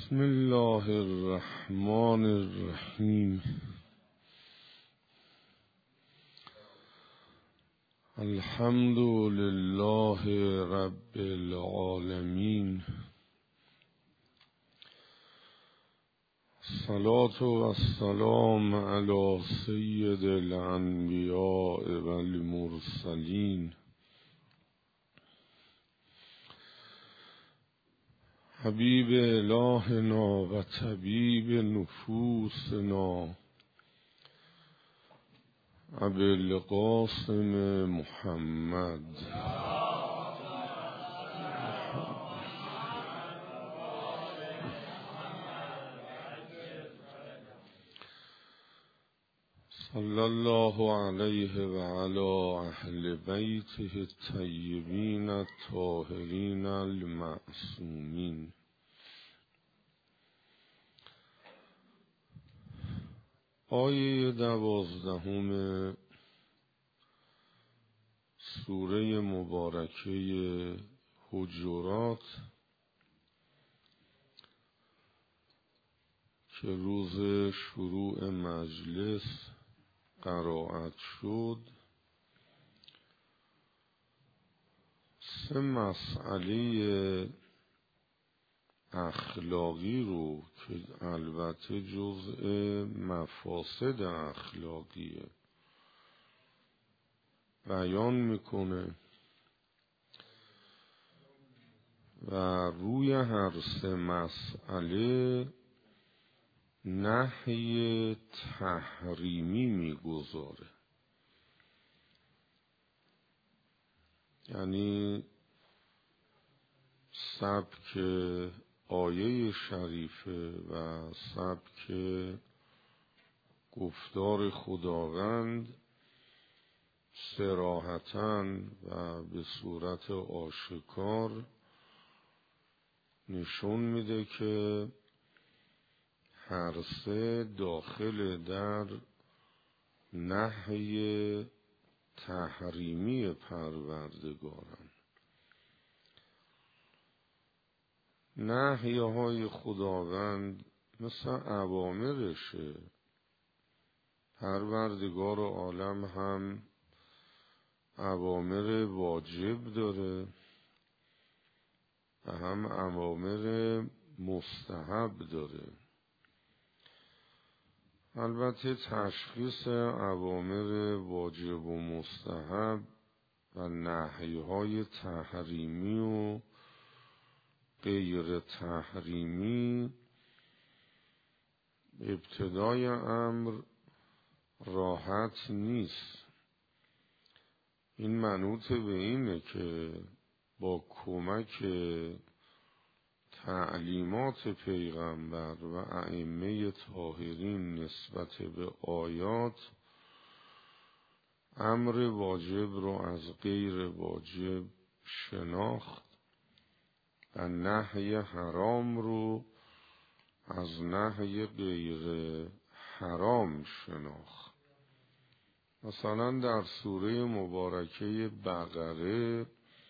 بسم الله الرحمن الرحیم. الحمد لله رب العالمین. الصلاة والسلام علی سید الانبیاء والمرسلین حبیب الهنا و طبیب نفوسنا ابوالقاسم محمد صلی الله علیه و علی اهل بیته الطیبین الطاهرین المعصومین. آیه 12 سوره مبارکه حجرات که روز شروع مجلس قرائت شد، 3 مسئله اخلاقی رو که البته جزء مفاسد اخلاقیه بیان میکنه و روی هر 3 مسئله نهی تحریمی میگذاره. یعنی سبک آیه شریفه و سبک گفتار خداوند صراحتاً و به صورت آشکار نشون میده که هر 3 داخل در نهی تحریمی پروردگارن. نهی های خداوند مثل اوامرشه. پروردگار عالم هم اوامر واجب داره و هم اوامر مستحب داره. البته تشخیص اوامر واجب و مستحب و نهی‌های تحریمی و غیر تحریمی ابتدای امر راحت نیست. این منوط به اینه که با کمک تعلیمات پیغمبر و ائمه طاهرین نسبت به آیات امر واجب رو از غیر واجب شناخت و نهی حرام رو از نهی غیر حرام شناخت. مثلا در سوره مبارکه بقره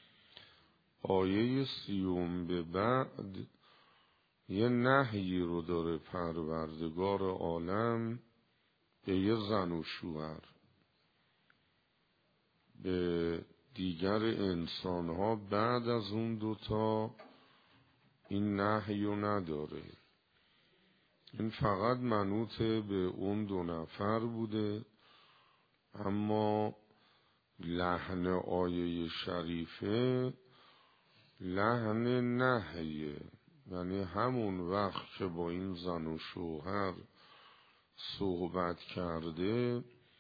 آیه 30 به بعد یه نهی رو داره پروردگار عالم به یه زن و شوهر، به دیگر انسانها بعد از اون 2 این نهی رو نداره. این فقط منوط به اون 2 نفر بوده، اما لحن آیه شریفه لحن نهیه. یعنی همون وقت که با این زن و شوهر صحبت کرده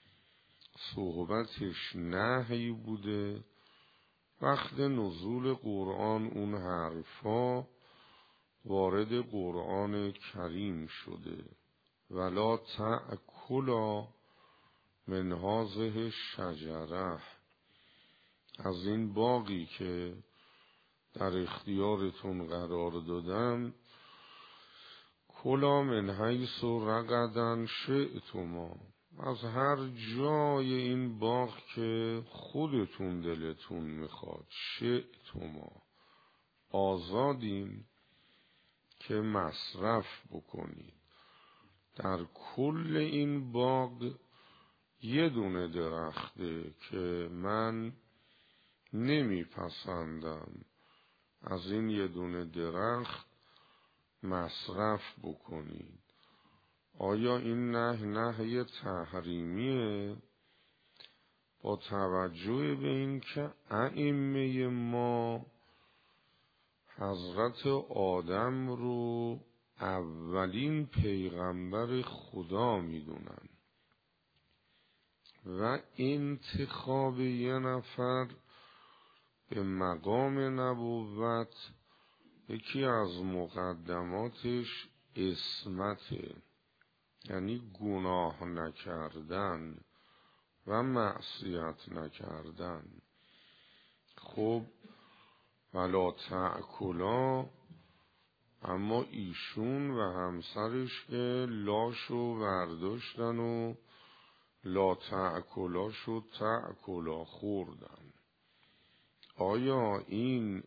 صحبتش نهی بوده. وقت نزول قرآن اون حرفا وارد قرآن کریم شده. ولا تأکلا من هذه الشجره، از این باغی که در اختیارتون قرار دادم کلا من حیث رغدا شئتما، از هر جای این باغ که خودتون دلتون میخواد. شئتما، آزادین که مصرف بکنید. در کل این باغ یه دونه درخته که من نمیپسندم از این یه دونه درخت مصرف بکنید. آیا این نهی تحریمیه؟ با توجه به این که ائمه ما حضرت آدم رو اولین پیغمبر خدا میدونن و انتخاب یه نفر به مقام نبوت یکی از مقدماتش عصمته، یعنی گناه نکردن و معصیت نکردن. خب ولا تأکلا، اما ایشون و همسرش که لاشو برداشتن و لا تأکلا شد تأکلا خوردن. آیا این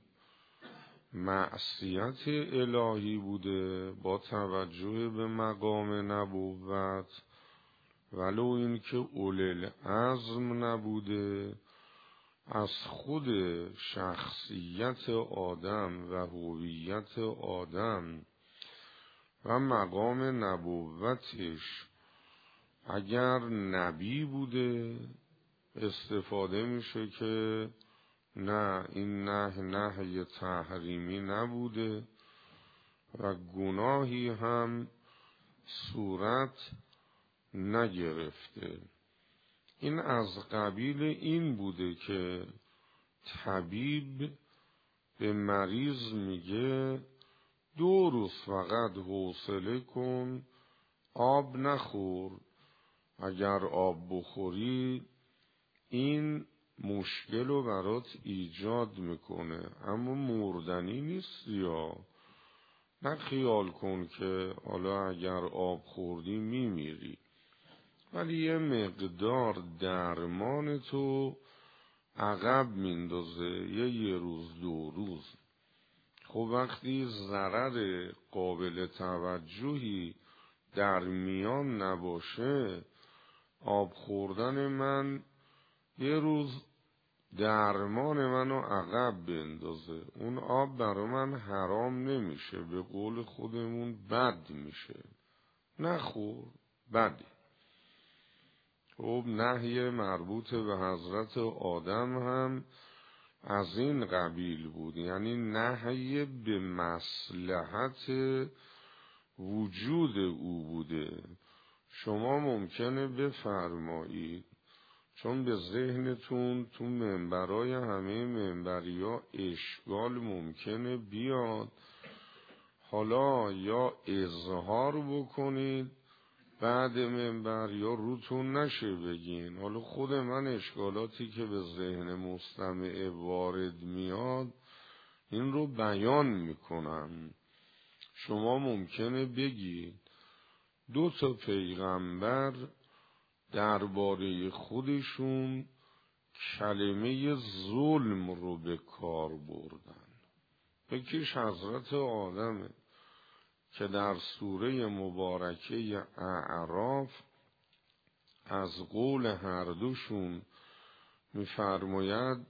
معصیت الهی بوده با توجه به مقام نبوت، ولو این که اولوالعزم نبوده؟ از خود شخصیت آدم و هویت آدم و مقام نبوتش اگر نبی بوده استفاده میشه که نه، این نهی تحریمی نبوده و گناهی هم صورت نگرفته. این از قبیل این بوده که طبیب به مریض میگه 2 روز فقط حوصله کن، آب نخور، اگر آب بخوری این مشکل رو برات ایجاد میکنه، اما مردنی نیست. یا نه خیال کن که حالا اگر آب خوردی میمیری، ولی یه مقدار درمان تو عقب میندازه، یه روز 2 روز. خب وقتی ضرر قابل توجهی در میان نباشه، آب خوردن من یه روز درمان منو عقب بندازه، اون آب برا من حرام نمیشه، به قول خودمون بد میشه. نخور، بده. خب نهی مربوط به حضرت آدم هم از این قبیل بود، یعنی نهی به مصلحت وجود او بوده. شما ممکنه بفرمایید، چون به ذهنتون تو منبرای همه منبریا اشکال ممکنه بیاد، حالا یا اظهار بکنید بعد منبر یا روتون نشه بگین. حالا خود من اشکالاتی که به ذهن مستمع وارد میاد این رو بیان میکنم. شما ممکنه بگید 2 پیغمبر درباره خودشون کلمه ظلم رو به کار بردن. یکیش حضرت آدمه که در سوره مبارکه اعراف از قول هر دوشون میفرماید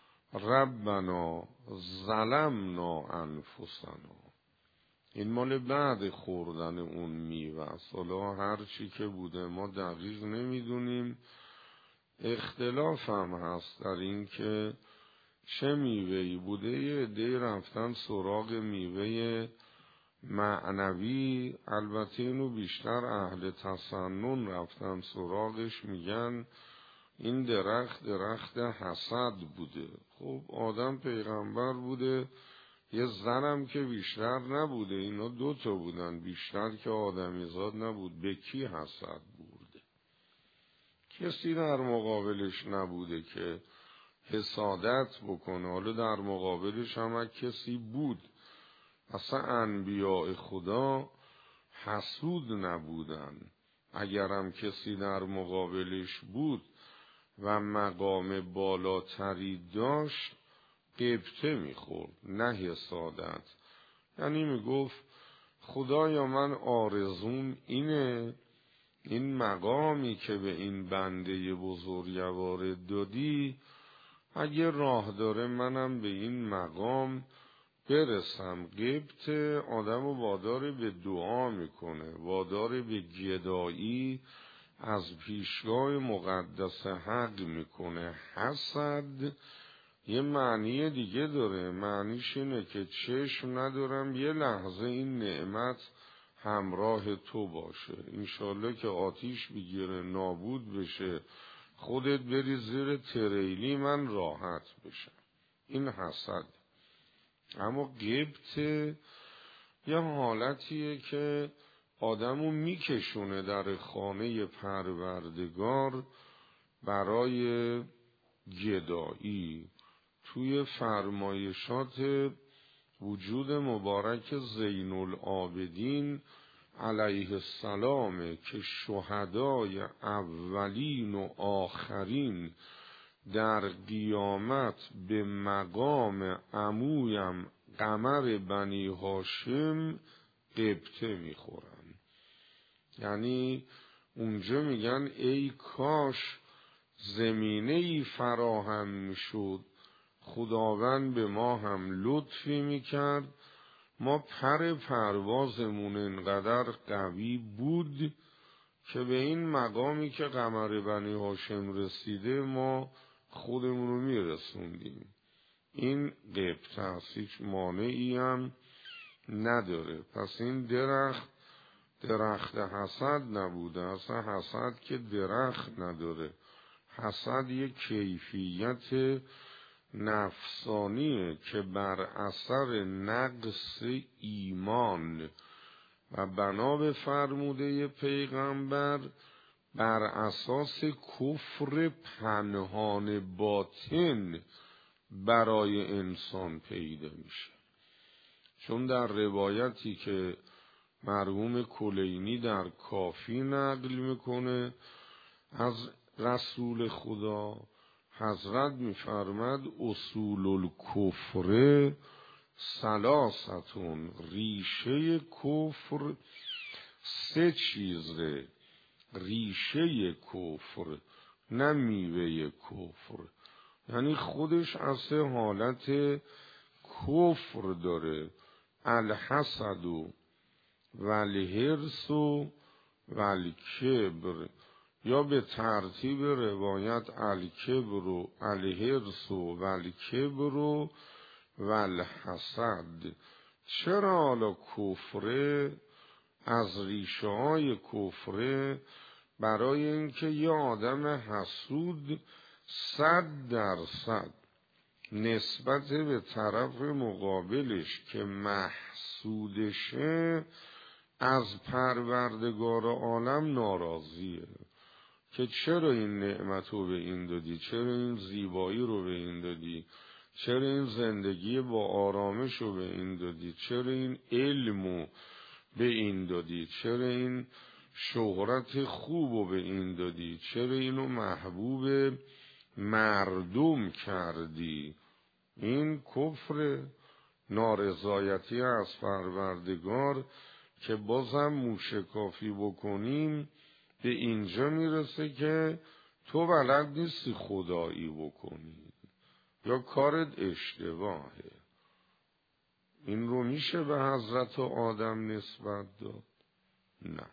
ربنا ظلمنا انفسنا. این مال بعد خوردن اون میوه است. حالا هر چی که بوده ما دقیق نمیدونیم، اختلاف هم هست در این که چه میوهی بوده. یه عده‌ای رفتن سراغ میوه معنوی، البته اینو بیشتر اهل تسنن رفتن سراغش، میگن این درخت حسد بوده. خب آدم پیغمبر بوده، یه زنم که بیشتر نبوده، اینا 2 بودن، بیشتر که آدمیزاد نبود. به کی حسد برده؟ کسی در مقابلش نبوده که حسادت بکنه. حالا در مقابلش هم کسی بود. اصلا انبیاء خدا حسود نبودن. اگرم کسی در مقابلش بود و مقام بالاتری داشت، غبطه میخورد، نه حسادت. یعنی میگفت خدایا من آرزوم اینه، این مقامی که به این بنده بزرگوار دادی اگه راه داره منم به این مقام برسم. قبط آدم وادار به دعا میکنه، وادار به گدایی از پیشگاه مقدس حق میکنه. حسد یه معنی دیگه داره، معنیش اینه که چشم ندارم یه لحظه این نعمت همراه تو باشه، انشالله که آتیش بگیره نابود بشه خودت بری زیر تریلی من راحت بشم. این حسد. اما غبط یه حالتیه که آدمو میکشونه در خانه پروردگار برای گدایی. توی فرمایشات وجود مبارک زین العابدین علیه السلام که شهدای اولین و آخرین در قیامت به مقام عمویم قمر بنی هاشم غبطه میخورن. یعنی اونجا میگن ای کاش زمینه‌ای فراهم میشد، خداوند به ما هم لطفی میکرد، ما پروازمون انقدر قوی بود که به این مقامی که قمر بنی هاشم رسیده ما خودمون رو میرسوندیم. این غبطه است، هیچ مانعی هم نداره. پس این درخت حسد نبوده، اصلا حسد که درخت نداره. حسد یک کیفیت نفسانیه که بر اثر نقص ایمان و بنا به فرموده پیغمبر بر اساس کفر پنهان باطن برای انسان پیدا میشه. چون در روایتی که مرحوم کلینی در کافی نقل میکنه از رسول خدا، حضرت میفرماد اصول الکفر ثلاثتون، ریشه کفر سه چیزه. ریشه کفر نه میوه کفر، یعنی خودش از سه حالت کفر داره: الحسد و الحرص و الکبر، یا به ترتیب روایت الکبر و الحرص و الکبر و الحسد. چرا حالا کفر از ریشه های کفر؟ برای اینکه یه آدم حسود 100% نسبت به طرف مقابلش که محسودشه از پروردگار عالم ناراضیه که چرا این نعمت رو به این دادی، چرا این زیبایی رو به این دادی، چرا این زندگی با آرامش رو به این دادی، چرا این علم رو به این دادی، چرا این شهرت خوب رو به این دادی، چرا اینو محبوب مردم کردی. این کفر نارضایتی از پروردگار که بازم موشکافی بکنیم به اینجا میرسه که تو بلد نیستی خدایی بکنی یا کارت اشتباهه. این رو میشه به حضرت آدم نسبت داد؟ نه.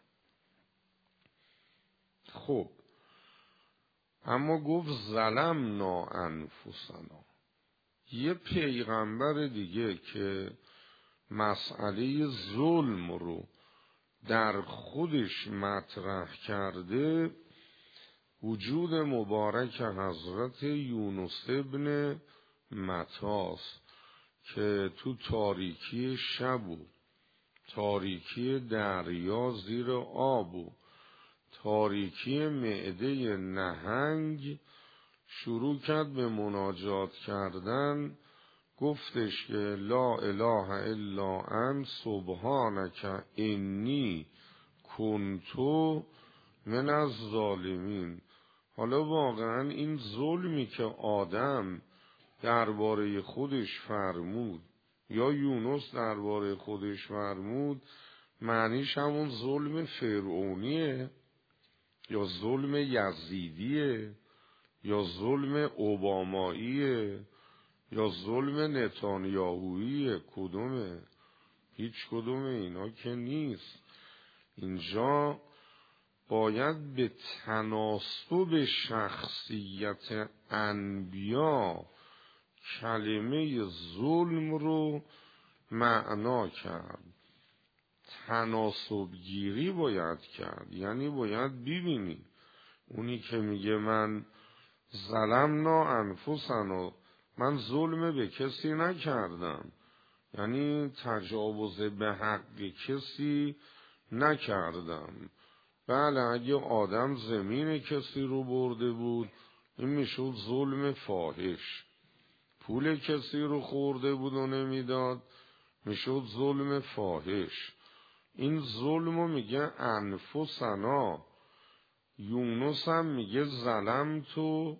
خب اما گفت ظلمنا انفسنا. یه پیغمبر دیگه که مسئله ظلم رو در خودش مطرح کرده وجود مبارک حضرت یونس ابن متی که تو تاریکی شب و تاریکی دریا زیر آب و تاریکی معده نهنگ شروع کرد به مناجات کردن. گفتش که لا اله الا انت سبحانک انی کنت من الظالمین. حالا واقعا این ظلمی که آدم درباره خودش فرمود یا یونس درباره خودش فرمود معنیش همون ظلم فرعونیه یا ظلم یزیدیه یا ظلم اوباماییه یا ظلم نتانیاهوییه؟ کدومه؟ هیچ کدوم اینا که نیست. اینجا باید به تناسب شخصیت انبیا کلمه ظلم رو معنا کرد. تناسب گیری باید کرد، یعنی باید ببینی اونی که میگه من ظلمنا انفسنا، من ظلم به کسی نکردم، یعنی تجاوز به حق کسی نکردم. بله اگه آدم زمین کسی رو برده بود این میشد ظلم فاحش، پول کسی رو خورده بود و نمیداد میشد ظلم فاحش. این ظلم رو میگه انفسنا. یونس هم میگه ظلمت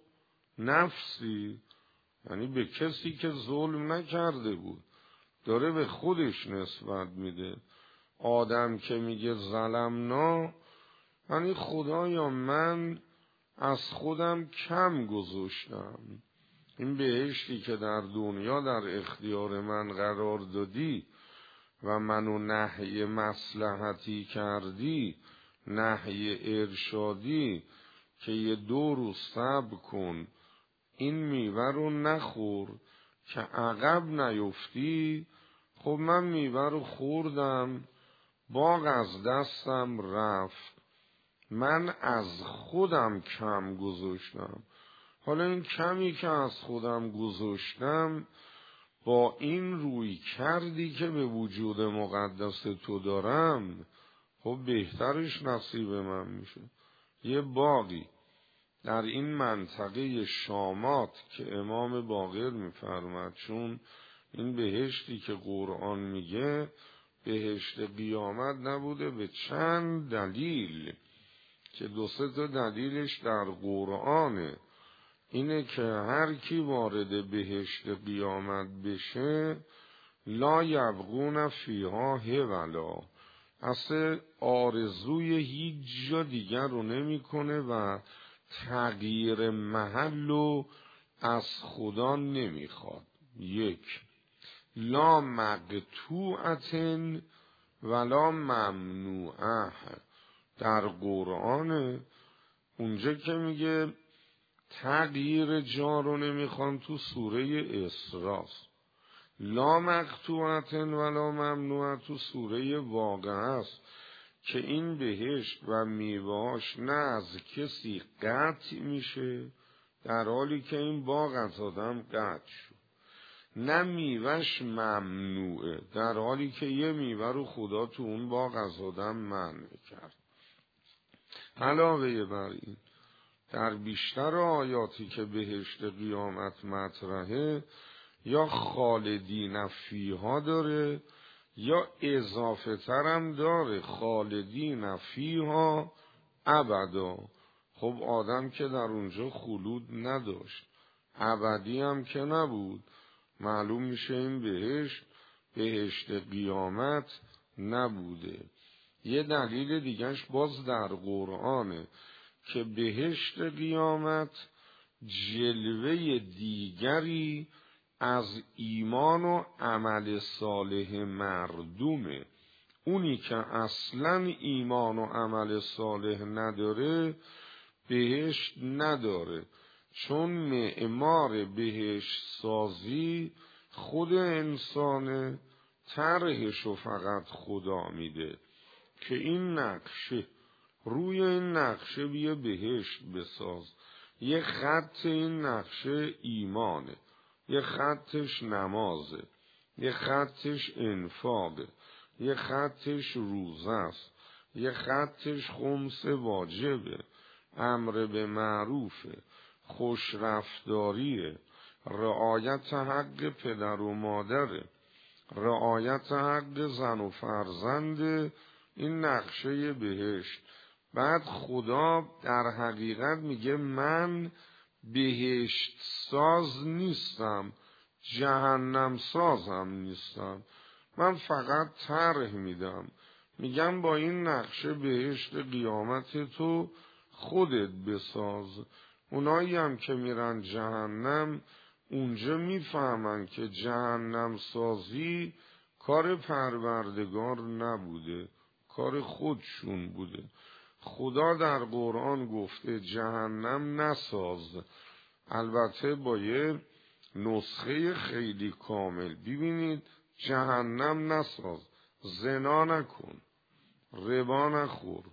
نفسی، یعنی به کسی که ظلم نکرده بود داره به خودش نسبت میده. آدم که میگه ظلمنا یعنی خدایا من از خودم کم گذاشتم، این بهشتی که در دنیا در اختیار من قرار دادی و منو نهی مصلحتی کردی، نهی ارشادی که یه 2 روز صبر کن این میوه رو نخور که عقب نیفتی. خب من میوه رو خوردم، باغ از دستم رفت، من از خودم کم گذاشتم. حالا این کمی که از خودم گذاشتم با این روی کردی که به وجود مقدس تو دارم، خب بهترش نصیب من میشه. یه باغی در این منطقه شامات که امام باقر میفرماد، چون این بهشتی که قرآن میگه بهشت قیامت نبوده به چند دلیل که 2-3 تا دلیلش در قرآنه. اینه که هر کی وارد بهشت قیامت بشه لا یبغون فیها حولا، اصلا آرزوی هیچ جا دیگر رو نمیکنه و تغییر محل رو از خدا نمیخواد. 1 لا مقطوعتن ولا ممنوعه. در قرآن اونجا که میگه تغییر جا رو نمیخوان تو سوره اسراء، لا مقطوعتن ولا ممنوعه تو سوره واقعه است که این بهشت و میوه‌اش نه از کسی قطع میشه در حالی که این باغ از آدم قطع شد، نه میوهش ممنوعه در حالی که یه میوه رو خدا تو اون باغ از آدم منع کرد. علاوه بر این در بیشتر آیاتی که بهشت قیامت مطرحه یا خالدین فیها داره یا اضافه ترم داره خالدین فیها ابدا. خب آدم که در اونجا خلود نداشت، ابدی هم که نبود، معلوم میشه این بهشت قیامت نبوده. یه دلیل دیگهش باز در قرآنه که بهشت قیامت جلوه دیگری از ایمان و عمل صالح مردمه. اونی که اصلا ایمان و عمل صالح نداره بهشت نداره، چون معمار بهشت سازی خود انسانه، طرحشو فقط خدا میده که این نقشه روی این نقشه بیا بهشت بساز. یه خط این نقشه ایمانه، یه خطش نمازه، یه خطش انفاقه، یه خطش روزه است، یه خطش خمس واجبه، امر به معروفه، خوش رفتاریه، رعایت حق پدر و مادره، رعایت حق زن و فرزند. این نقشه بهشت. بعد خدا در حقیقت میگه من بهشت ساز نیستم، جهنم سازم نیستم، من فقط طرح میدم. میگن با این نقشه بهشت قیامت تو خودت بساز. اونایی هم که میرن جهنم اونجا میفهمن که جهنم سازی کار پروردگار نبوده، کار خودشون بوده. خدا در قرآن گفته جهنم نساز، البته با یه نسخه خیلی کامل. ببینید جهنم نساز، زنا نکن، ربا نخور،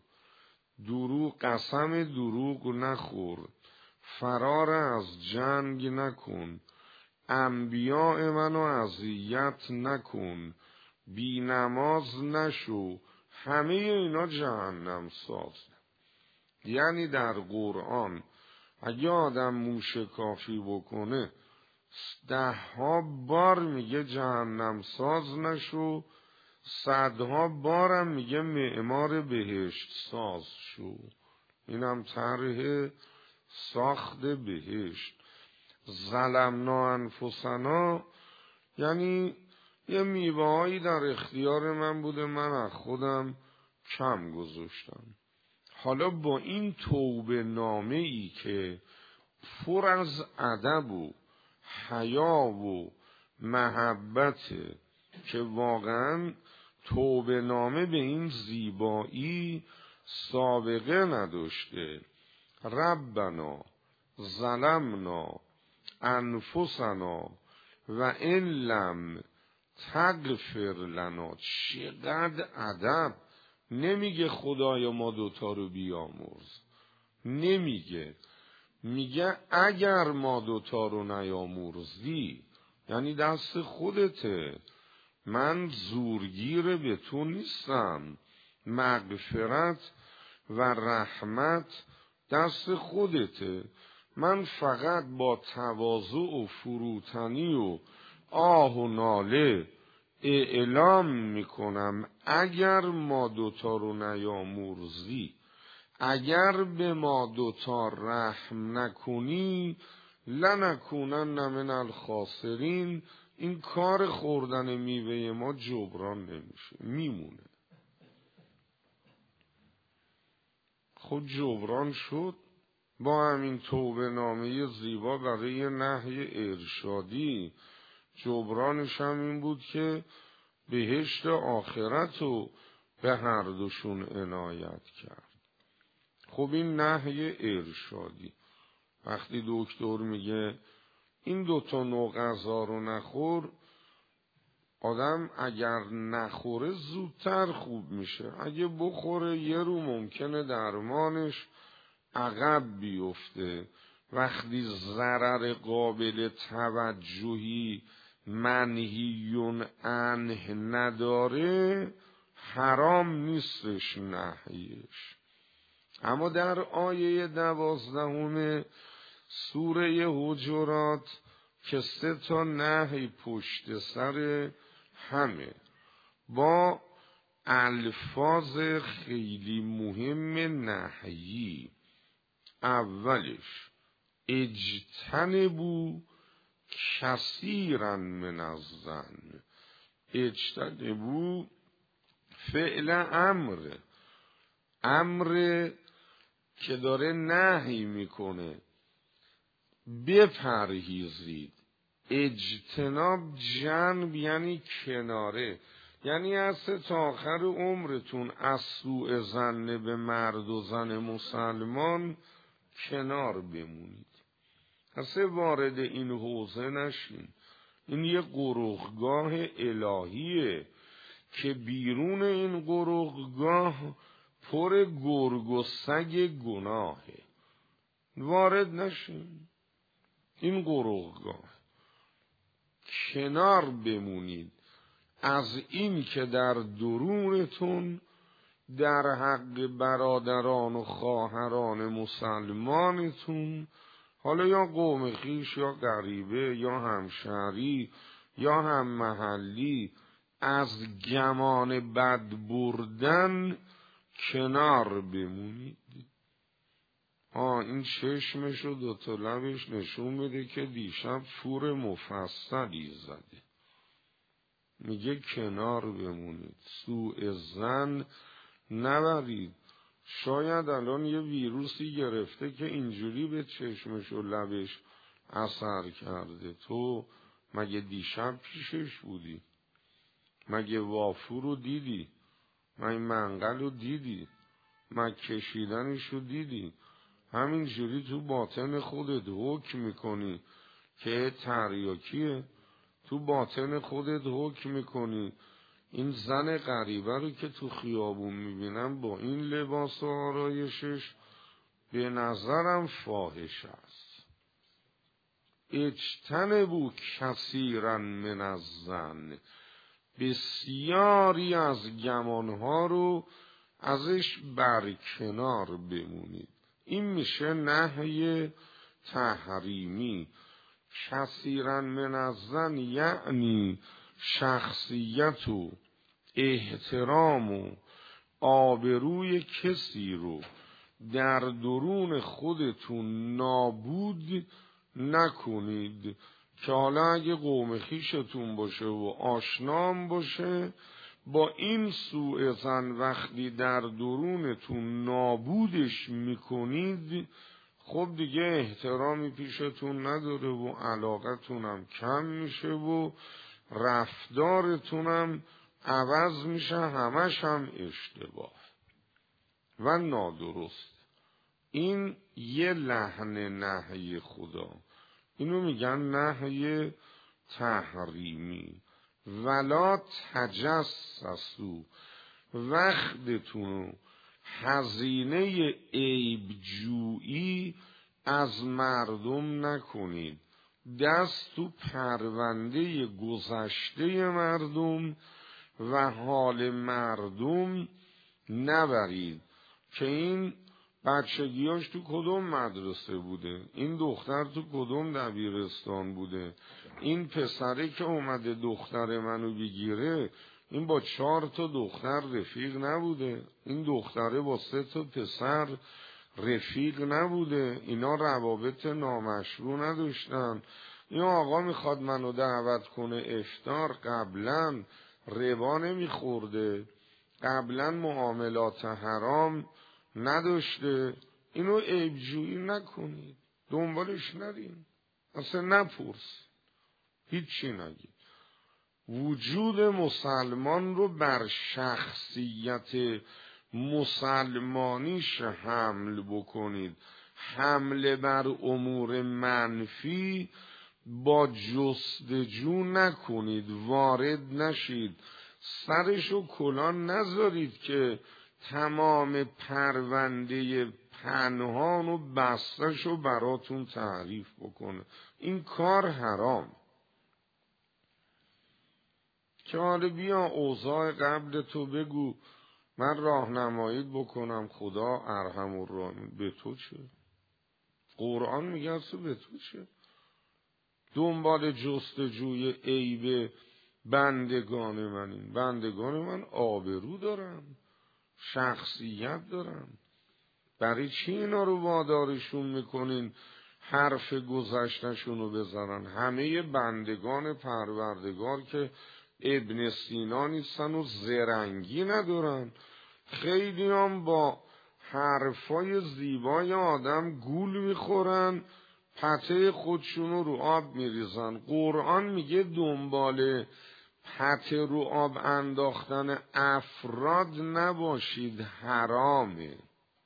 قسم دروغ نخور، فرار از جنگ نکن، انبیاء منو اذیت نکن، بی نماز نشو. همه اینا جهنم ساز. یعنی در قرآن اگه آدم موشکافی بکنه 10 بار میگه جهنم ساز نشو، 100 بارم میگه معمار بهشت ساز شو. اینم طرح ساخت بهشت. ظلمنا انفسنا یعنی یه میوه‌هایی در اختیار من بوده، من از خودم کم گذاشتم. حالا با این توبه نامه ای که پر از ادب و حیا و محبت، که واقعا توبه نامه به این زیبایی سابقه نداشته. ربنا ظلمنا انفسنا و ان لم تغفر لنا. چقدر ادب! نمیگه خدایا ما دوتا رو بیامرز، نمیگه، میگه اگر ما دوتا رو نیامرزی یعنی دست خودته، من زورگیر به تو نیستم، مغفرت و رحمت دست خودته. من فقط با تواضع و فروتنی و آه و ناله اعلام میکنم اگر ما دوتا رو نیامرزی، اگر به ما دوتا رحم نکنی، لنکونن من الخاسرین. این کار خوردن میوه ما جبران نمیشه، میمونه. خود جبران شد با همین توبه نامه زیبا برای نهی ارشادی. جبرانش هم این بود که بهشت آخرت رو به هر دوشون عنایت کرد. خب این نهی ارشادی. وقتی دکتر میگه این دوتا نوع غذا رو نخور، آدم اگر نخوره زودتر خوب میشه، اگه بخوره یه رو ممکنه درمانش عقب بیفته. وقتی ضرر قابل توجهی منهیون عنه نداره حرام نیستش نهیش. اما در آیه 12 سوره حجرات که 3 نهی پشت سر همه با الفاظ خیلی مهم نهیی. اولش اجتنبوا کثیرا من الظن. اجتنبوا فعل امر که داره نهی میکنه، بپرهیزید. اجتناب جنب یعنی کناره، یعنی از تا آخر عمرتون از سوء ظن به مرد و زن مسلمان کنار بمونید، اصلا وارد این حوزه نشین. این یه گروهگاه الهیه که بیرون این گروهگاه پر گرگ و سگ گناهه، وارد نشین این گروهگاه. کنار بمونید از این که در درونتون در حق برادران و خواهران مسلمانتون، حالا یا قوم خویش یا غریبه یا همشهری یا هم محلی، از گمان بد بردن کنار بمونید. این چشمش و 2 لبش نشون میده که دیشب فور مفصلی زده. میگه کنار بمونید، سوء ظن نبرید. شاید الان یه ویروسی گرفته که اینجوری به چشمش و لبش اثر کرده. تو مگه دیشب پیشش بودی؟ مگه وافور رو دیدی؟ مگه منقل رو دیدی؟ مگه کشیدنش رو دیدی؟ همینجوری تو باطن خودت حکم میکنی که تریاکیه، تو باطن خودت حکم میکنی این زن غریبه رو که تو خیابون میبینم با این لباس و آرایشش به نظرم فاحش است. اجتنبوا کثیرا من الظن، بسیاری از گمانها رو ازش برکنار بمونید. این میشه نهی تحریمی. کثیرا من الظن یعنی شخصیت و احترام و آبروی کسی رو در درون خودتون نابود نکنید که حالا اگه قوم خویشتون باشه و آشنام باشه، با این سوء ظن وقتی در درونتون نابودش میکنید، خب دیگه احترامی پیشتون نداره و علاقتونم کم میشه و رفتارتونم عوض میشه، همش هم اشتباه و نادرست. این یه لحن نهی خدا، اینو میگن نهی تحریمی. ولا تجسسوا، وقتتون هزینه عیبجویی از مردم نکنید، دست تو پرونده گذشته مردم و حال مردم نبرید که این بچگیاش تو کدوم مدرسه بوده، این دختر تو کدوم دبیرستان بوده، این پسره که اومده دختر منو بگیره این با 4 دختر رفیق نبوده، این دختره با 3 پسر رفیق نبوده، اینا روابط نامشروع نداشتن. این آقا میخواد منو دعوت کنه افطار، قبلا ربا نمیخورده، قبلا معاملات حرام نداشته. اینو عیبجویی نکنید، دنبالش نرین، اصلا نپرس، هیچی نگید. وجود مسلمان رو بر شخصیت مسلمانیش حمل بکنید. حمله بر امور منفی با جستجو نکنید، وارد نشید، سرشو کلان نذارید که تمام پرونده پنهان و بستشو براتون تعریف بکنه. این کار حرام. که حالا بیا اوضاع قبل تو بگو، من راهنماییت بکنم، خدا ارحم الراحمین. به تو چه؟ قرآن میگه تو به تو چه؟ دنبال جستجوی عیب بندگان منین. بندگان من آبرو دارن، شخصیت دارن. برای چی اینا رو وادارشون میکنین حرف گذشتشون رو بزنن؟ همه بندگان پروردگار که ابن سینا نیستن و زرنگی ندارن. خیلی هم با حرفای زیبای آدم گول میخورن، پته خودشونو رو آب میریزن. قرآن میگه دنبال پته رو آب انداختن افراد نباشید، حرامه.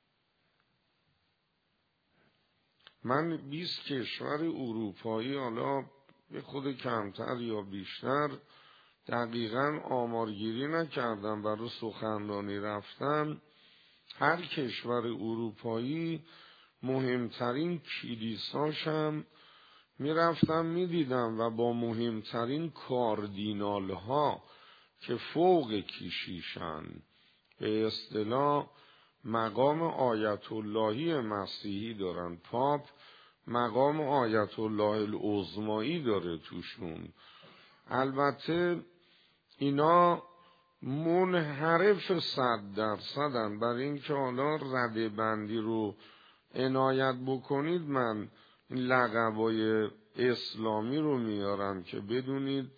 من 20 کشور اروپایی، حالا به خود کمتر یا بیشتر دقیقاً آمارگیری نکردم، برای سخنرانی رفتم. هر کشور اروپایی مهمترین کلیساشم میرفتم میدیدم و با مهمترین کاردینال ها که فوق کشیشن، به اصطلاح مقام آیت اللهی مسیحی دارن، پاپ مقام آیت الله العظمایی داره توشون. البته اینا منحرف 100%، برای اینکه حالا رده بندی رو عنایت بکنید، من این لقبای اسلامی رو میارم که بدونید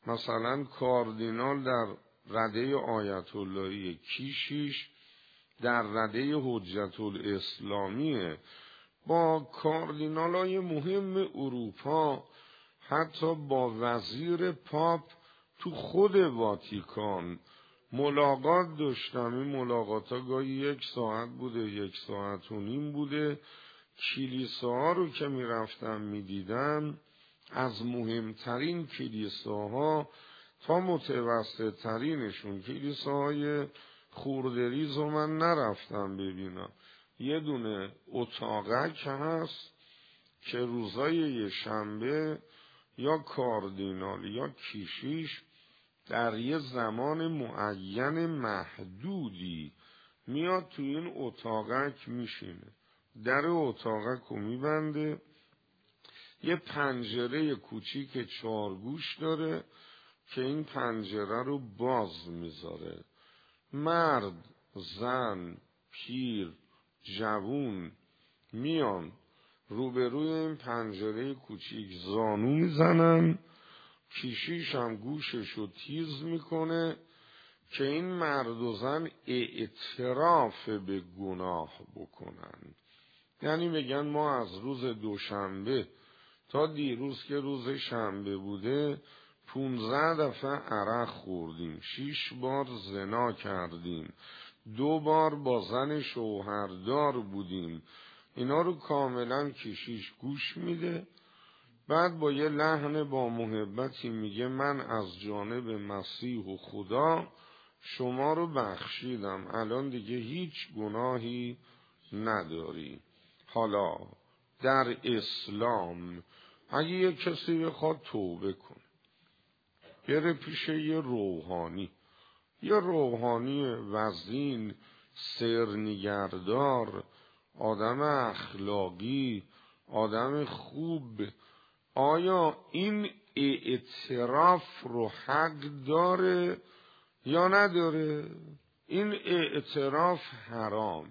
مثلا کاردینال در رده آیت اللهی کیشیش در رده حجت الاسلامیه، با کاردینالای مهم اروپا، حتی با وزیر پاپ تو خود واتیکان ملاقات داشتم. این ملاقات ها گاهی 1 ساعت بوده، 1 ساعت و نیم بوده. کلیساها رو که می رفتم می دیدم، از مهمترین کلیساها تا متوسط ترینشون، کلیساهای خوردریز رو من نرفتم ببینم. یه دونه اتاقک هست که روزای یه شنبه یا کاردینال یا کیشیش در یه زمان معین محدودی میاد تو این اتاقک میشینه، در اتاقک رو میبنده، یه پنجره کوچیک 4 گوش داره که این پنجره رو باز میذاره. مرد، زن، پیر، جوون میان روبروی این پنجره کوچیک زانو میزنن، کیشیش هم گوششو تیز میکنه که این مرد و زن اعتراف به گناه بکنن. یعنی بگن ما از روز دوشنبه تا دیروز که روز شنبه بوده 15 دفعه عرق خوردیم، 6 بار زنا کردیم، 2 بار با زن شوهردار بودیم. اینا رو کاملا کشیش گوش میده، بعد با یه لحن با محبتی میگه من از جانب مسیح و خدا شما رو بخشیدم، الان دیگه هیچ گناهی نداری. حالا در اسلام اگه یه کسی بخواد توبه کنه، بره پیش یه روحانی وزین، سرنگردار، آدم اخلاقی، آدم خوب، آیا این اعتراف رو حق داره یا نداره؟ این اعتراف حرام،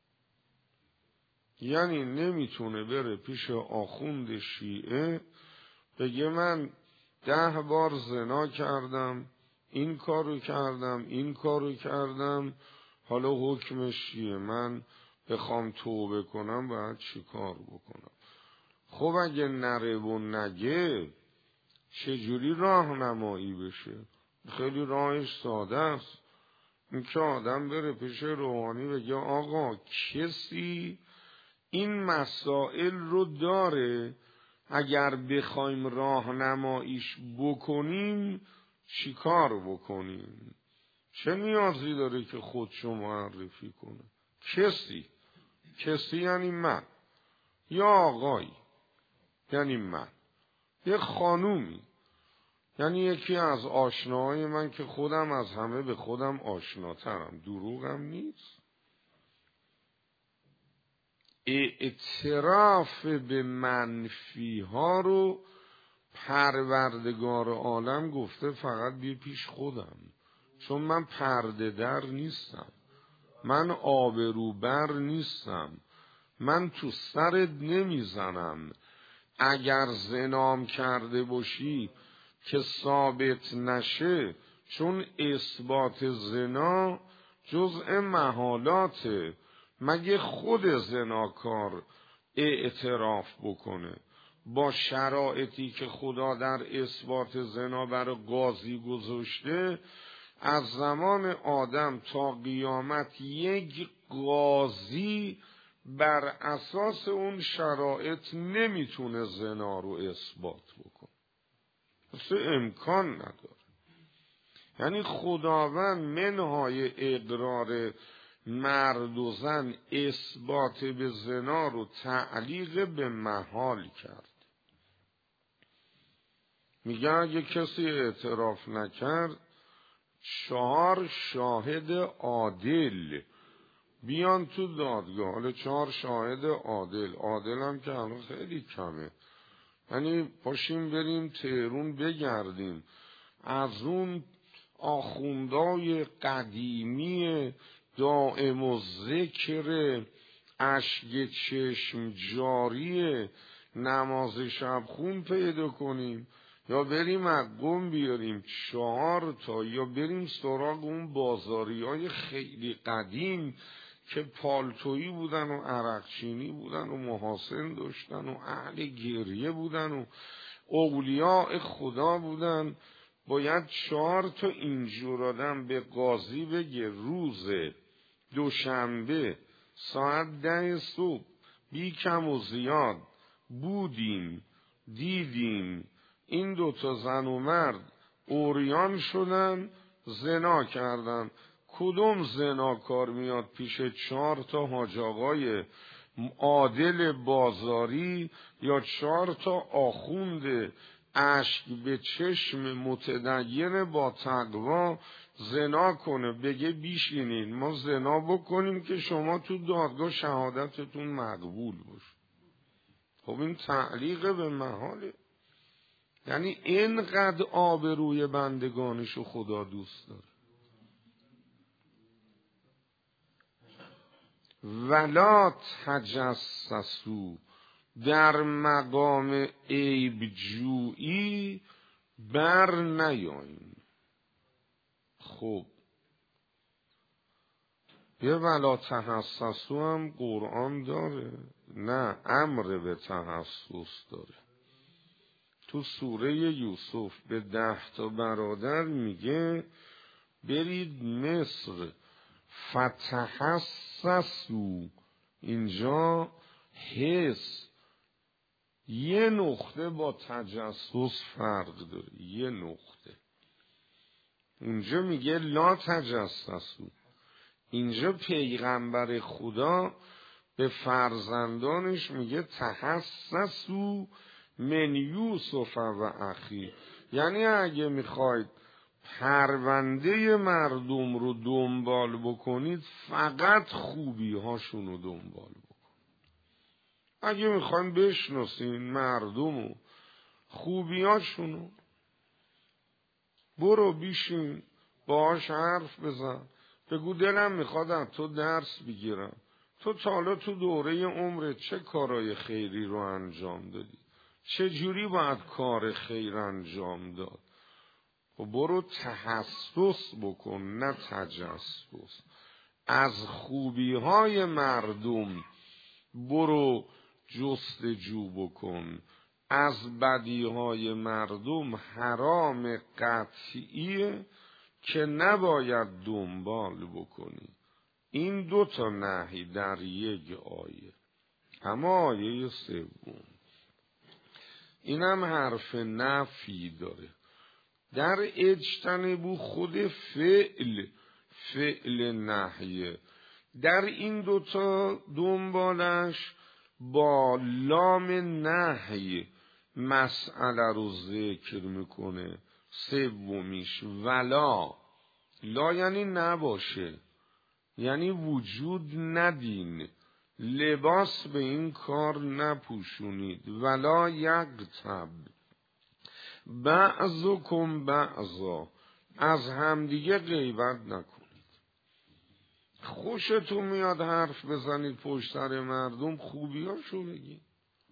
یعنی نمیتونه بره پیش آخوند شیعه بگه من 10 بار زنا کردم، این کارو کردم، حالا حکمش چیه؟ من بخوام توبه کنم باید چی کار بکنم؟ خب اگه نره و نگه چجوری راهنمایی بشه؟ خیلی راهش ساده است. این که آدم بره پیش روحانی بگه آقا کسی این مسائل رو داره، اگر بخوایم راهنماییش بکنیم چی کار بکنیم؟ چه نیازی داره که خودشو معرفی کنه؟ کسی یعنی من، یا آقای یعنی من، یه خانومی یعنی یکی از آشناهای من که خودم از همه به خودم آشناترم، دروغم نیست. اعتراف به منفی ها رو پروردگار عالم گفته فقط بیا پیش خودم، چون من پرده در نیستم، من آبروبر نیستم، من تو سرت نمیزنم. اگر زنام کرده باشی که ثابت نشه، چون اثبات زنا جزء محالاته، مگه خود زناکار اعتراف بکنه با شرایطی که خدا در اثبات زنا برای قاضی گذاشته؟ از زمان آدم تا قیامت یک قاضی بر اساس اون شرایط نمیتونه زنا رو اثبات بکنه، اصلا امکان نداره. یعنی خداوند منهای اقرار مرد و زن اثبات به زنا رو تعلیق به محال کرد. میگه اگه کسی اعتراف نکرد 4 شاهد عادل بیان تو دادگاه. حالا 4 شاهد عادل هم که الان خیلی کمه، یعنی پاشیم بریم تهرون بگردیم، از اون آخوندای قدیمی دائم و ذکر اشک چشم جاری نماز شب خون پیدا کنیم. یا بریم از قم بیاریم 4 تا، یا بریم سراغ اون بازاریای خیلی قدیم که پالتویی بودن و عرقچینی بودن و محاسن داشتن و اهل گریه بودن و اولیاء خدا بودن. باید 4 تا اینجور آدم به قاضی بگه روز دوشنبه ساعت 10 صبح بی کم و زیاد بودیم، دیدیم این 2 تا زن و مرد عریان شدن، زنا کردن. کدوم زناکار میاد پیش 4 تا حاج آقای عادل بازاری یا 4 تا آخوند اشک به چشم متدین با تقوا زنا کنه بگه بیشینین ما زنا بکنیم که شما تو دادگاه شهادتتون مقبول باشه؟ خب این تعلیق به محاله. یعنی اینقدر آبروی بندگانشو خدا دوست داره. ولا تجسسوا، در مقام عیب جویی بر نیاییم. خب یه ولا تحسسوا هم قرآن داره؟ نه، امر به تحسس داره. تو سوره یوسف به 10 تا برادر میگه برید مصر فتحسسوا. اینجا حس یه نقطه با تجسس فرق داره، یه نقطه. اونجا میگه لا تجسسوا. اینجا پیغمبر خدا به فرزندانش میگه تحسسوا من یوسف و اخی. یعنی اگه میخواید پرونده مردم رو دنبال بکنید فقط خوبی هاشون رو دنبال بکنید. اگه میخواین بشناسین مردم و خوبی هاشون، برو بیشین باهاش حرف بزن، بگو دلم میخواد از تو درس بگیرم. تو تا حالا تو دوره عمرت چه کارای خیری رو انجام دادی؟ چه جوری باید کار خیر انجام داد؟ و برو تحسس بکن نه تجسس. از خوبی های مردم برو جستجو بکن، از بدی های مردم حرام قطعیه که نباید دنبال بکنی. این 2 تا نهی در یک آیه. اما آیه 3 اینم حرف نفی داره. در اجتنبوا خود فعل نهیه. در این 2 تا دنبالش با لام نهی مسئله رو ذکر میکنه. 3 ولا، لا یعنی نباشه، یعنی وجود ندین، لباس به این کار نپوشونید. ولا یغتب بعضکم بعضا، از همدیگه غیبت نکنید. خوشتون میاد حرف بزنید پشت سر مردم، خوبیاشو بگید.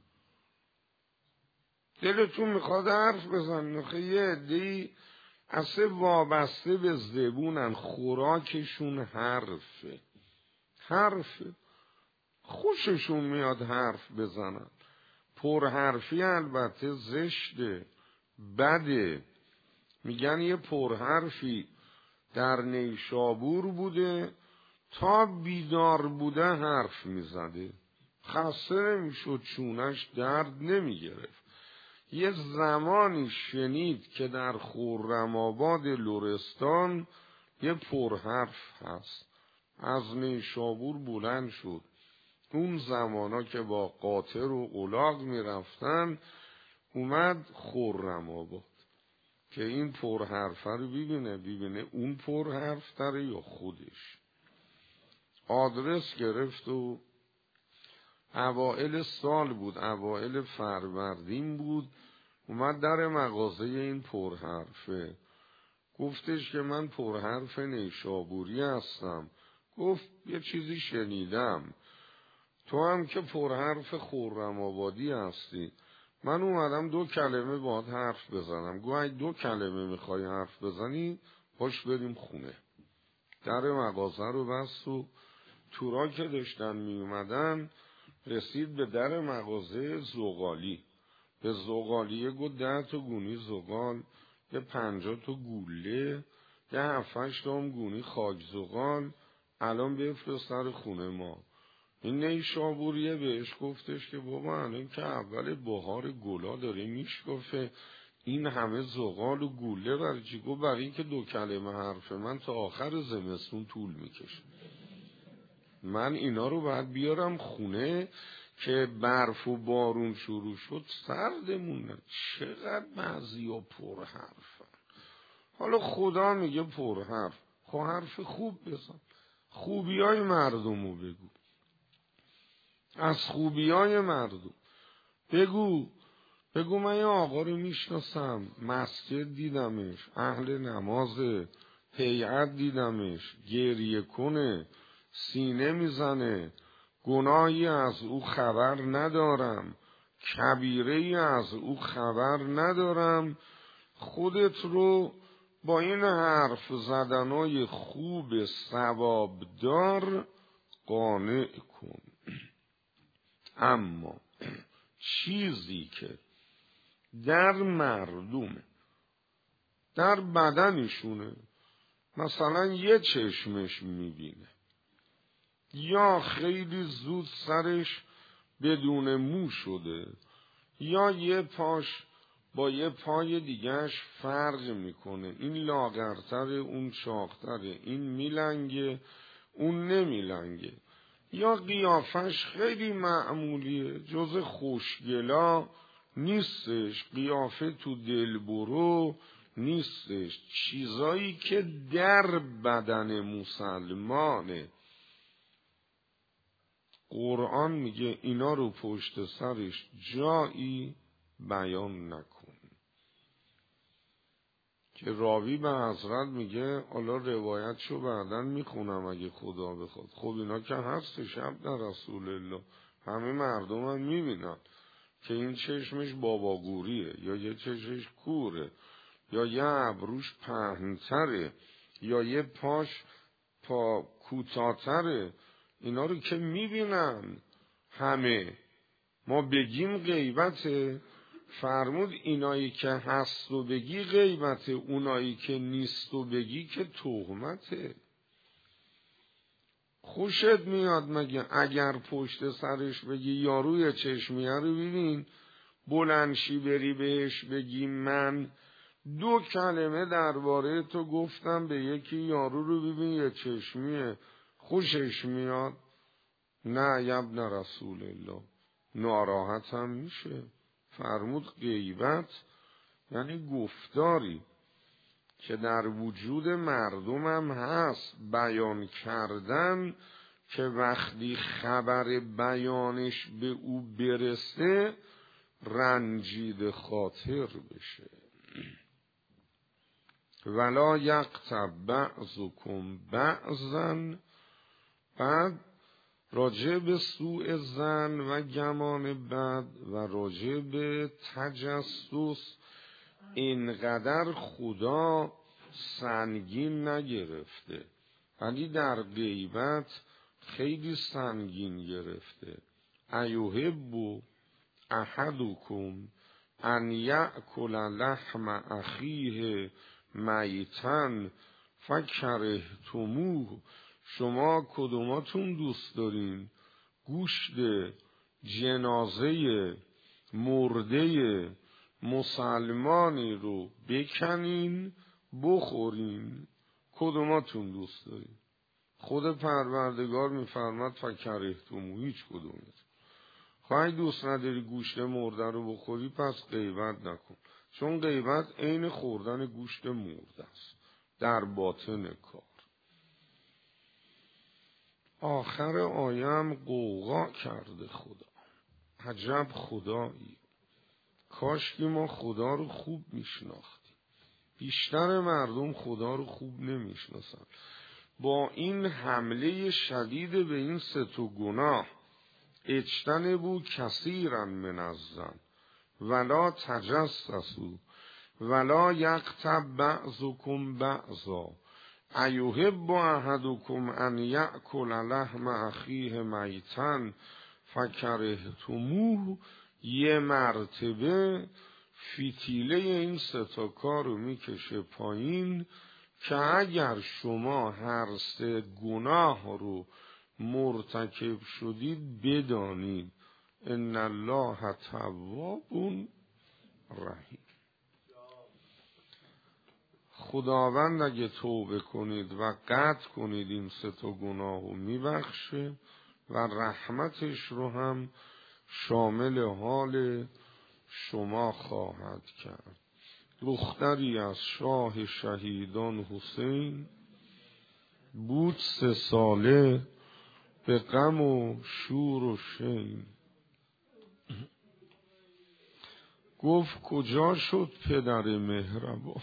دلتون میخواد حرف بزنید. آخه یه عده‌ای اصلا وابسته به زبونن، خوراکشون حرفه. خوششون میاد حرف بزنن. پرحرفی البته زشته، بده. میگن یه پرحرفی در نیشابور بوده، تا بیدار بوده حرف میزده، خسته نمیشد، چونش درد نمیگرفت. یه زمانی شنید که در خرم‌آباد لرستان یه پرحرف هست، از نیشابور بلند شد. اون زمانا که با قاطر و الاغ میرفتن اومد خرم‌آباد که این پرحرفه رو ببینه اون پرحرف داره یا خودش. آدرس گرفت و اوائل سال بود، اوائل فروردین بود. اومد در مغازه این پرحرفه، گفتش که من پرحرف نیشابوری هستم. گفت یه چیزی شنیدم، تو هم که پرحرف خرم‌آبادی هستی، من اومدم 2 کلمه باهات حرف بزنم. گویا اگه 2 کلمه میخوای حرف بزنی باش بریم خونه. در مغازه رو بست و تورا که داشتن می اومدن رسید به در مغازه زغالی. به زغالیه گفت 10 تا گونی زغال، یه 50 تا گوله، یه 7-8 تا هم گونی خاک زغال، الان بفرست سر خونه ما. این نیشابوریه بهش گفتش که بابا الان که اول بهار گلا داره میشکفه، این همه زغال و گوله برای چی؟ گفت برای این که 2 کلمه حرف من تا آخر زمستون طول میکشه. من اینا رو باید بیارم خونه که برف و بارون شروع شد سردمونه. چقدر بعضیا پر حرفن. حالا خدا میگه پر حرف، خب حرف خوب بزن، خوبیای مردمو بگو، از خوبیای مردم بگو من یه آقا رو میشناسم، مسجد دیدمش، اهل نمازه، هیئت دیدمش، گریه کنه، سینه میزنه، گناهی از او خبر ندارم، کبیره‌ای از او خبر ندارم. خودت رو با این حرف زدنای خوب ثوابدار قانع کن. اما چیزی که در مردم، در بدنشونه، مثلا یه چشمش میبینه یا خیلی زود سرش بدون مو شده یا یه پاش با یه پای دیگهش فرق میکنه، این لاغرتره اون چاقتره، این میلنگه اون نمیلنگه، یا قیافش خیلی معمولیه جز خوشگلا نیستش، قیافه تو دلبرو نیستش، چیزایی که در بدن مسلمانه. قرآن میگه اینا رو پشت سرش جایی بیان نکن. که راوی به حضرت میگه حالا روایتشو بعداً میخونم اگه خدا بخواد. خب اینا که هست شب در رسول الله، همه مردم هم میبینن که این چشمش باباگوریه، یا یه چشمش کوره، یا یه ابروش پهن‌تره، یا یه پاش پا کوتاه‌تره. اینا رو که میبینن همه. ما بگیم غیبته، فرمود اینایی که هست و بگی غیبته، اونایی که نیست و بگی که تهمته. خوشت میاد مگه اگر پشت سرش بگی یاروی چشمیه رو ببین، بلندشی بری بهش بگی من 2 کلمه درباره تو گفتم به یکی، یارو رو ببین یه چشمیه، خوشش میاد؟ نه یبن رسول الله، ناراحت هم میشه. فرمود غیبت یعنی گفتاری که در وجود مردمم هست، بیان کردن که وقتی خبر بیانش به او برسه رنجید خاطر بشه. ولا یغتب بعضکم بعضا، بعد راجع به سوء ظن و گمان بد و راجع به تجسس اینقدر خدا سنگین نگرفته، ولی در غیبت خیلی سنگین گرفته. ایحب احدکم ان یأکل لحم اخیه میتا فکرهتموه، شما کدوماتون دوست دارین گوشت جنازه مرده مسلمانی رو بکنین بخورین؟ کدوماتون دوست دارین؟ خود پروردگار میفرماد فکرهتموه، هیچ کدومتون. خواهی دوست نداری گوشت مرده رو بخوری پس غیبت نکن، چون غیبت عین خوردن گوشت مرده است در باطن کار. آخر آیم قوقا کرده خدا. عجب خدایی، کاش که ما خدا رو خوب میشناختیم. بیشتر مردم خدا رو خوب نمیشناسن. با این حمله شدید به این 3 گناه، اجتنبوا کثیرا من الظن، ولا تجسسوا ولا یغتب بعضکم بعضا ایحب احدکم ان یأکل لحم اخیه میتا فکرهتموه. یه مرتبه فتیله این سه تا کار رو میکشه پایین که اگر شما هر سه گناه رو مرتکب شدید بدانید ان الله تواب رحیم. خداوند اگه توبه کنید و قطع کنید این سه تا گناه رو میبخشه و رحمتش رو هم شامل حال شما خواهد کرد. دختری از شاه شهیدان حسین بود 3 ساله به غم و شور و شین. گفت کجا شد پدر مهربان؟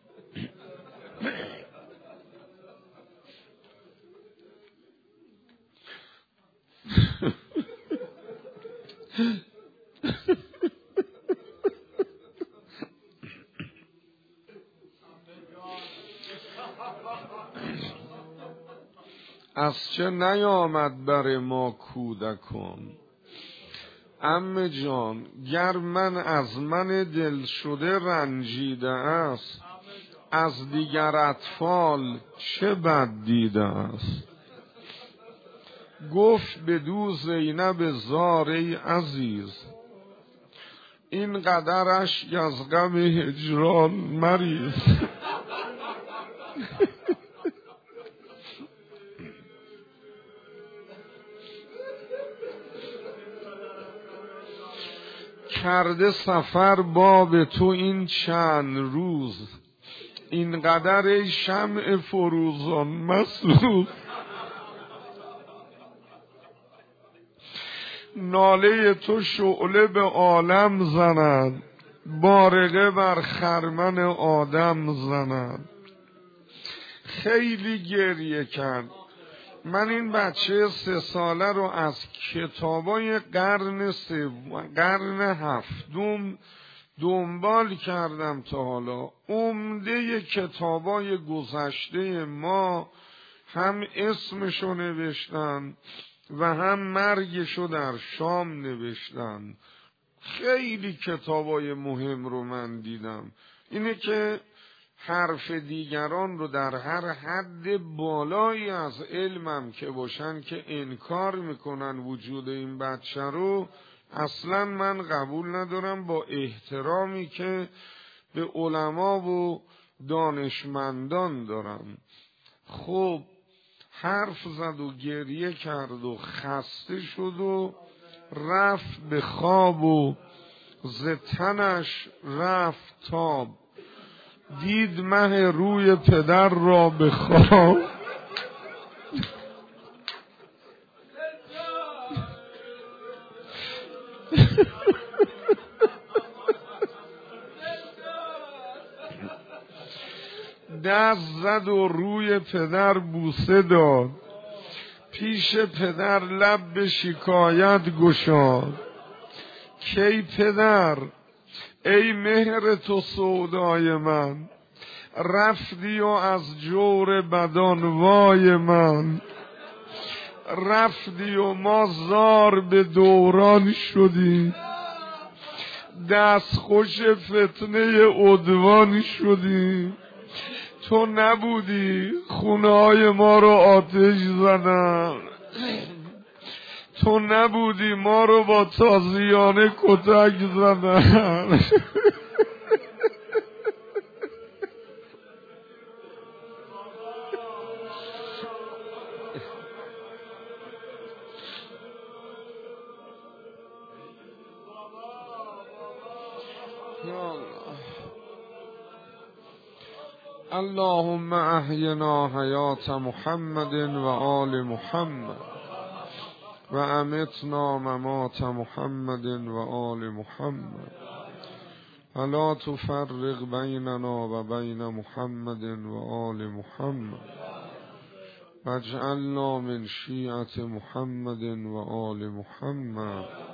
از چه نیامد بر ما کودکان؟ عمه جان گر من از من دل شده رنجیده است، از دیگر اطفال چه بد دیده است. گفت بدو زینب زار ای عزیز، این قدرش از غم هجران مریز. کرده سفر باب تو این چند روز، این قدر ای شمع فروزان مسوز. ناله تو شعله به عالم زند، بارقه بر خرمن آدم زند. خیلی گریه کرد. من این بچه 3 ساله رو از کتابای قرن 7 دنبال کردم تا حالا. عمده کتابای گذشته ما هم اسمشو نوشتن و هم مرگشو در شام نوشتن. خیلی کتابای مهم رو من دیدم. اینه که حرف دیگران رو در هر حد بالایی از علمم که باشن که انکار میکنن وجود این بچه رو، اصلا من قبول ندارم، با احترامی که به علما و دانشمندان دارم. خب حرف زد و گریه کرد و خسته شد و رفت به خواب و ز تنش رفت تاب. دید مه روی پدر را به خواب. دست زد و روی پدر بوسه داد، پیش پدر لب به شکایت گشاد. کی پدر ای مهر تو سودای من، رفتی و از جور بدان وای من. رفتی و ما زار به دوران شدیم، دست خوش فتنه عدوان شدیم. تو نبودی خونه های ما رو آتش زدن، تو نبودی ما رو با تازیانه کتک زدن. اللهم احینا حیات محمد و آل محمد و امتنا ممات محمد و آل محمد ولا تفرق بیننا و بین محمد و آل محمد واجعلنا من شیعة محمد و آل محمد